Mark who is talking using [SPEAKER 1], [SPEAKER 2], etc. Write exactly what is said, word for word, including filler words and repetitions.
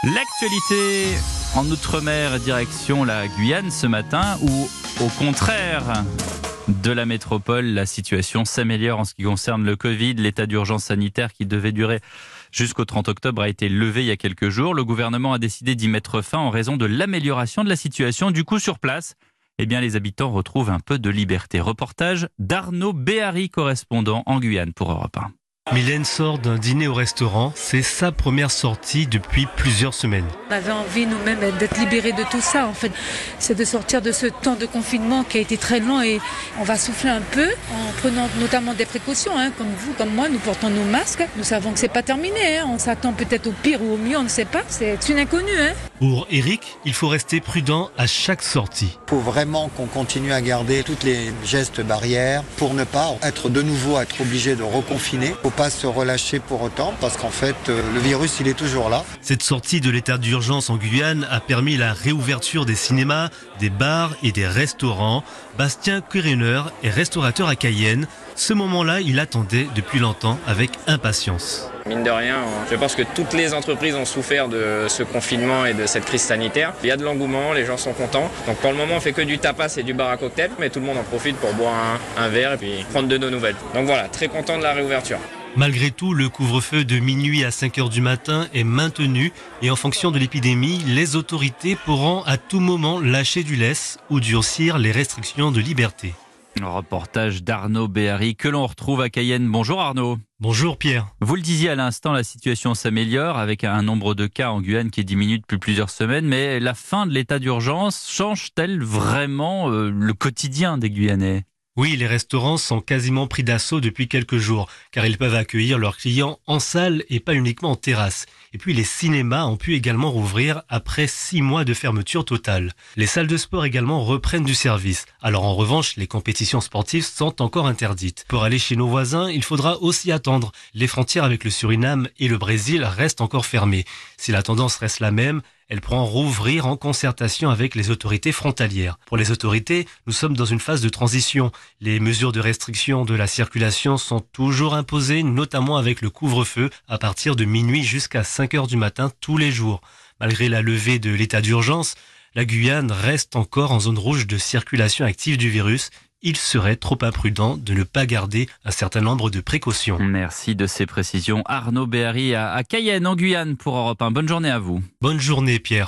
[SPEAKER 1] L'actualité en Outre-mer, direction la Guyane ce matin, où au contraire de la métropole, la situation s'améliore en ce qui concerne le Covid. L'état d'urgence sanitaire qui devait durer jusqu'au trente octobre a été levé il y a quelques jours. Le gouvernement a décidé d'y mettre fin en raison de l'amélioration de la situation. Du coup, sur place, eh bien, les habitants retrouvent un peu de liberté. Reportage d'Arnaud Béhary, correspondant en Guyane pour Europe un.
[SPEAKER 2] Mylène sort d'un dîner au restaurant. C'est sa première sortie depuis plusieurs semaines.
[SPEAKER 3] On avait envie nous-mêmes d'être libérés de tout ça. En fait, c'est de sortir de ce temps de confinement qui a été très long et on va souffler un peu en prenant notamment des précautions. Hein. Comme vous, comme moi, nous portons nos masques. Nous savons que c'est pas terminé. Hein. On s'attend peut-être au pire ou au mieux, on ne sait pas. C'est une inconnue. Hein.
[SPEAKER 2] Pour Eric, il faut rester prudent à chaque sortie.
[SPEAKER 4] Il faut vraiment qu'on continue à garder tous les gestes barrières pour ne pas être de nouveau être obligé de reconfiner. Il ne faut pas se relâcher pour autant parce qu'en fait, le virus, il est toujours là.
[SPEAKER 2] Cette sortie de l'état d'urgence en Guyane a permis la réouverture des cinémas, des bars et des restaurants. Bastien Querener est restaurateur à Cayenne. Ce moment-là, il attendait depuis longtemps avec impatience.
[SPEAKER 5] Mine de rien, je pense que toutes les entreprises ont souffert de ce confinement et de cette crise sanitaire. Il y a de l'engouement, les gens sont contents. Donc pour le moment, on fait que du tapas et du bar à cocktail, mais tout le monde en profite pour boire un, un verre et puis prendre de nos nouvelles. Donc voilà, très content de la réouverture.
[SPEAKER 2] Malgré tout, le couvre-feu de minuit à cinq heures du matin est maintenu et en fonction de l'épidémie, les autorités pourront à tout moment lâcher du lest ou durcir les restrictions de liberté.
[SPEAKER 1] Un reportage d'Arnaud Béhary que l'on retrouve à Cayenne. Bonjour Arnaud.
[SPEAKER 2] Bonjour Pierre.
[SPEAKER 1] Vous le disiez à l'instant, la situation s'améliore avec un nombre de cas en Guyane qui diminue depuis plusieurs semaines. Mais la fin de l'état d'urgence change-t-elle vraiment euh, le quotidien des Guyanais ?
[SPEAKER 2] Oui, les restaurants sont quasiment pris d'assaut depuis quelques jours, car ils peuvent accueillir leurs clients en salle et pas uniquement en terrasse. Et puis les cinémas ont pu également rouvrir après six mois de fermeture totale. Les salles de sport également reprennent du service. Alors en revanche, les compétitions sportives sont encore interdites. Pour aller chez nos voisins, il faudra aussi attendre. Les frontières avec le Suriname et le Brésil restent encore fermées. Si la tendance reste la même, elles pourront rouvrir en concertation avec les autorités frontalières. Pour les autorités, nous sommes dans une phase de transition. Les mesures de restriction de la circulation sont toujours imposées, notamment avec le couvre-feu à partir de minuit jusqu'à cinq heures du matin tous les jours. Malgré la levée de l'état d'urgence, la Guyane reste encore en zone rouge de circulation active du virus. Il serait trop imprudent de ne pas garder un certain nombre de précautions.
[SPEAKER 1] Merci de ces précisions. Arnaud Béhary à Cayenne en Guyane pour Europe un. Bonne journée à vous.
[SPEAKER 2] Bonne journée Pierre.